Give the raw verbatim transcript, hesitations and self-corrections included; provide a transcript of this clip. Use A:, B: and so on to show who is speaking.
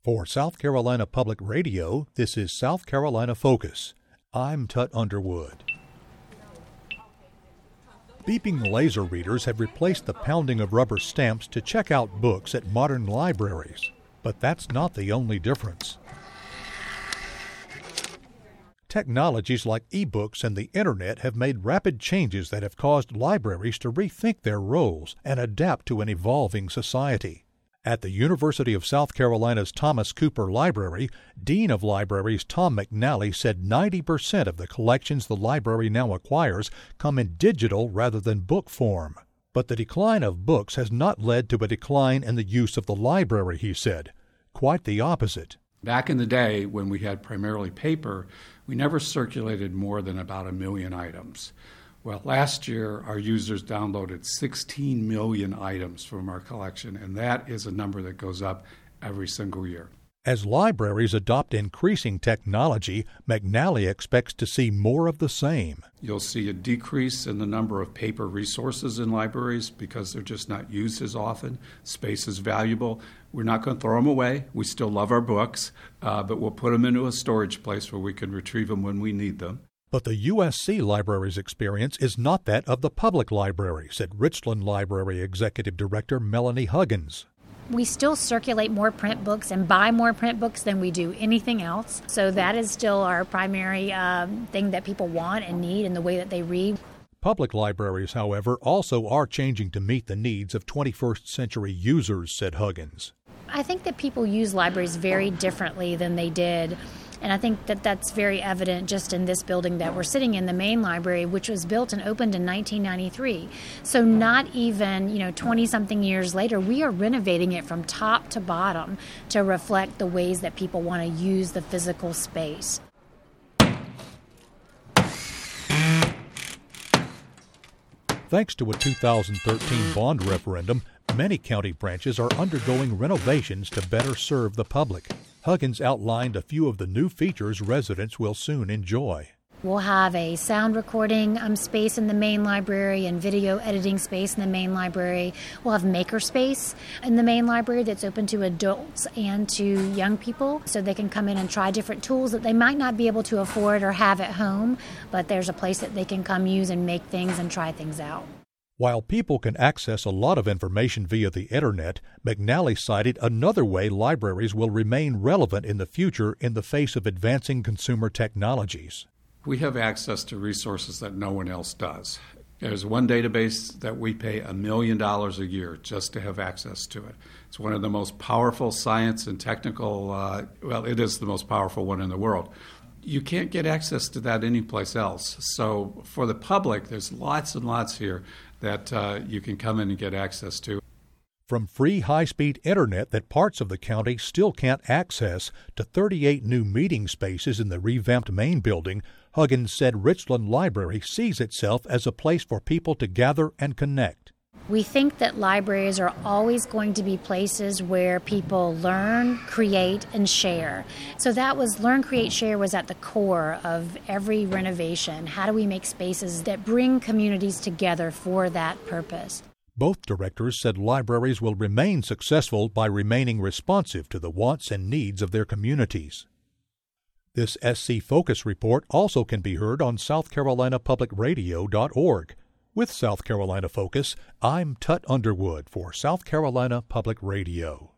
A: For South Carolina Public Radio, this is South Carolina Focus. I'm Tut Underwood. Beeping laser readers have replaced the pounding of rubber stamps to check out books at modern libraries. But that's not the only difference. Technologies like e-books and the Internet have made rapid changes that have caused libraries to rethink their roles and adapt to an evolving society. At the University of South Carolina's Thomas Cooper Library, Dean of Libraries Tom McNally said ninety percent of the collections the library now acquires come in digital rather than book form. But the decline of books has not led to a decline in the use of the library, he said. Quite the opposite.
B: Back in the day, when we had primarily paper, we never circulated more than about a million items. Well, last year, our users downloaded sixteen million items from our collection, and that is a number that goes up every single year.
A: As libraries adopt increasing technology, McNally expects to see more of the same.
B: You'll see a decrease in the number of paper resources in libraries because they're just not used as often. Space is valuable. We're not going to throw them away. We still love our books, uh, but we'll put them into a storage place where we can retrieve them when we need them.
A: But the U S C Library's experience is not that of the public library, said Richland Library Executive Director Melanie Huggins.
C: We still circulate more print books and buy more print books than we do anything else. So that is still our primary um, thing that people want and need in the way that they read.
A: Public libraries, however, also are changing to meet the needs of twenty-first century users, said Huggins.
C: I think that people use libraries very differently than they did. And I think that that's very evident just in this building that we're sitting in, the main library, which was built and opened in nineteen ninety-three. So not even, you know, twenty-something years later, we are renovating it from top to bottom to reflect the ways that people want to use the physical space.
A: Thanks to a two thousand thirteen bond referendum, many county branches are undergoing renovations to better serve the public. Huggins outlined a few of the new features residents will soon enjoy.
C: We'll have a sound recording um, space in the main library and video editing space in the main library. We'll have maker space in the main library that's open to adults and to young people, so they can come in and try different tools that they might not be able to afford or have at home, but there's a place that they can come use and make things and try things out.
A: While people can access a lot of information via the Internet, McNally cited another way libraries will remain relevant in the future in the face of advancing consumer technologies.
B: We have access to resources that no one else does. There's one database that we pay a million dollars a year just to have access to it. It's one of the most powerful science and technical, uh, well, it is the most powerful one in the world. You can't get access to that anyplace else. So for the public, there's lots and lots here that uh, you can come in and get access to.
A: From free high-speed Internet that parts of the county still can't access to thirty-eight new meeting spaces in the revamped main building, Huggins said Richland Library sees itself as a place for people to gather and connect.
C: We think that libraries are always going to be places where people learn, create, and share. So that was learn, create, share was at the core of every renovation. How do we make spaces that bring communities together for that purpose?
A: Both directors said libraries will remain successful by remaining responsive to the wants and needs of their communities. This S C Focus report also can be heard on south carolina public radio dot org. With South Carolina Focus, I'm Tut Underwood for South Carolina Public Radio.